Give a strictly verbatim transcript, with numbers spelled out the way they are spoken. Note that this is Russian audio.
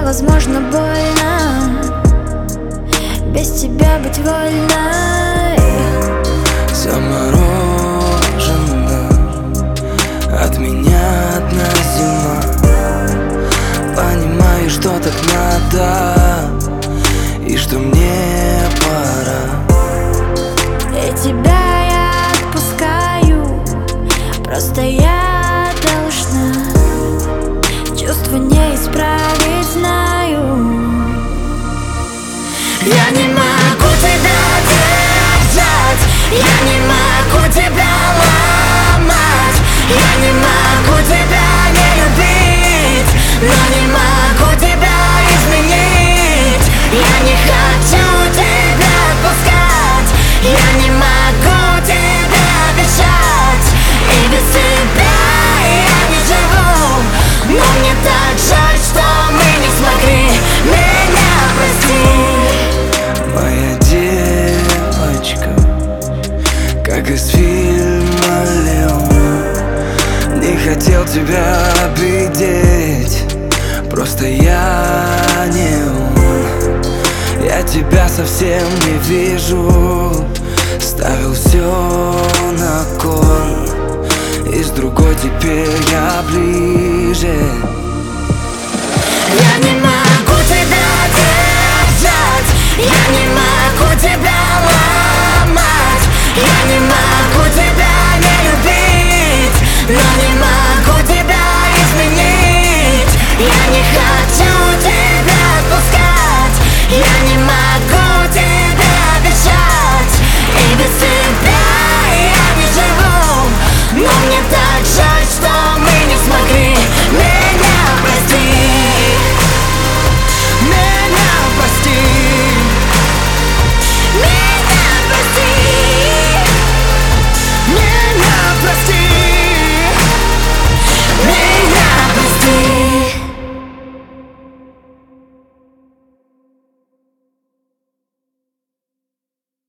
возможно, больно без тебя быть вольной. Заморожена от меня одна зима. Понимаю, что так надо и что мне пора. И тебя я отпускаю, просто я должна. Чувства не исправить, знаю. Я не могу тебя держать, я не могу тебя ломать, я не могу тебя не любить, но не могу тебя изменить. Я не хочу тебя отпускать, я не могу тебя обещать, и без тебя я не живу. Но мне так жаль, что мы не смогли, меня прости. Моя девочка, как из фильма «Леон». Не хотел тебя обидеть, просто я не он. Я тебя совсем не вижу, ставил все на кон. И с другой теперь я ближе. Я не